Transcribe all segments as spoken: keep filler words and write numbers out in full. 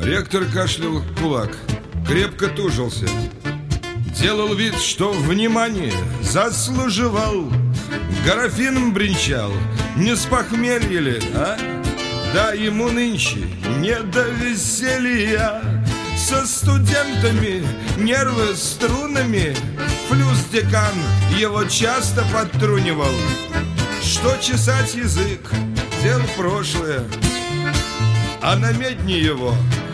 Ректор кашлял в кулак, крепко тужился, делал вид, что внимание заслуживал. Графином бренчал, не с похмелья ли, а? Да ему нынче не до веселья. Со студентами нервы струнами. Флюс-декан его часто подтрунивал, что чесать язык — дело прошлое. А на медне его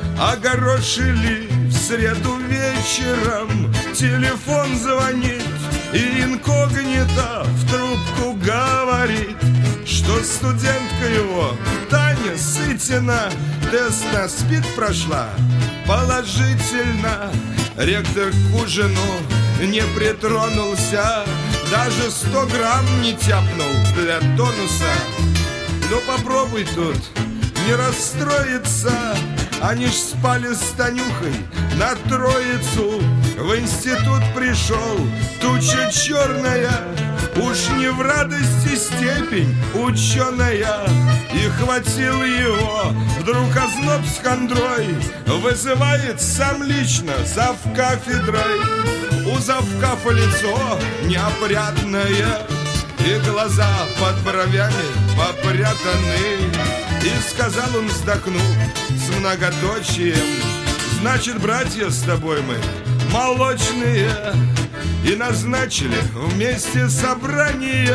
огорошили в среду вечером. Телефон звонит, и инкогнито в трубку говорит, что студентка его, Таня Сытина, тест на СПИД прошла положительно. Ректор к ужину не притронулся, даже сто грамм не тяпнул для тонуса. Ну попробуй тут не расстроиться. Они ж спали с Танюхой на Троицу. В институт пришел, туча черная, уж не в радости степень ученая. И хватил его вдруг озноб с хандрой, вызывает сам лично завкафедрой. У завкафа лицо неопрятное, и глаза под бровями попрятаны. И сказал он, вздохнув, с многоточием: значит, братья, с тобой мы молочные. И назначили вместе собрание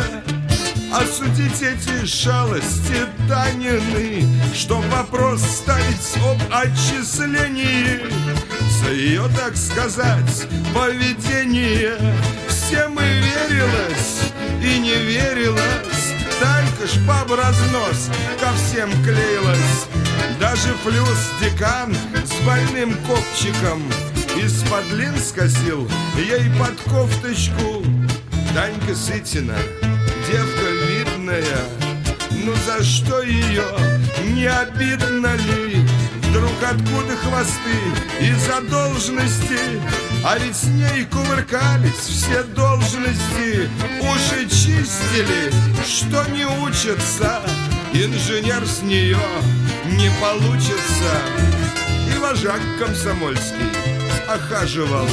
осудить эти шалости Танины, чтоб вопрос ставить об отчислении за ее, так сказать, поведение. Всем и верилось, и не верилось. Танька ж по разнос ко всем клеилась. Даже флюс-декан с больным копчиком из-под лин скосил ей под кофточку. Танька Сытина, девка видная, ну за что ее, не обидно ли? Вдруг откуда хвосты из-за должности? А ведь с ней кувыркались все должности. Уши чистили, что не учатся. Инженер с нее не получится. И вожак комсомольский охаживал,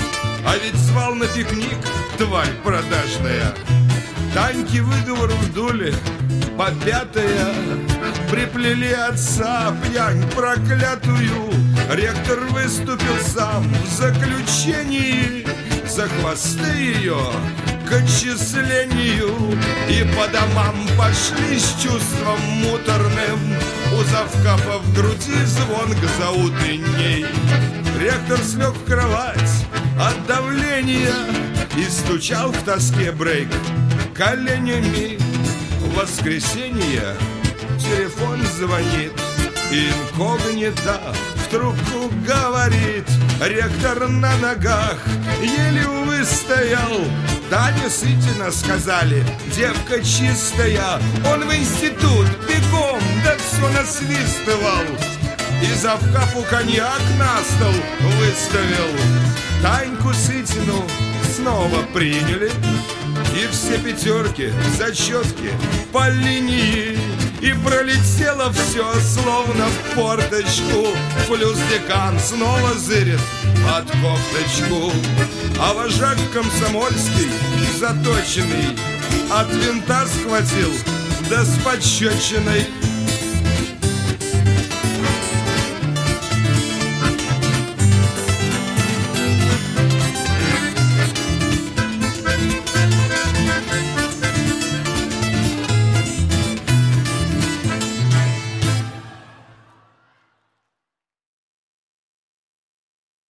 а ведь звал на пикник, тварь продажная. Таньки выговор вдули по пятая, приплели отца пьянь проклятую. Ректор выступил сам в заключении за хвосты ее к отчислению. И по домам пошли с чувством муторным. У завкафа в груди звон к заутренней. Ректор слег в кровать от давления и стучал в тоске брейк коленями. В воскресенье телефон звонит, инкогнито в трубку говорит. Ректор на ногах еле выстоял. Таня Сытина, сказали, девка чистая. Он в институт бегом, да все насвистывал. И завкафу коньяк на стол выставил. Таньку Сытину снова приняли, и все пятерки, зачетки по линии. И пролетело все, словно в форточку. Флюс-декан снова зырит под кофточку. А вожак комсомольский, заточенный, от винта схватил, да с пощечиной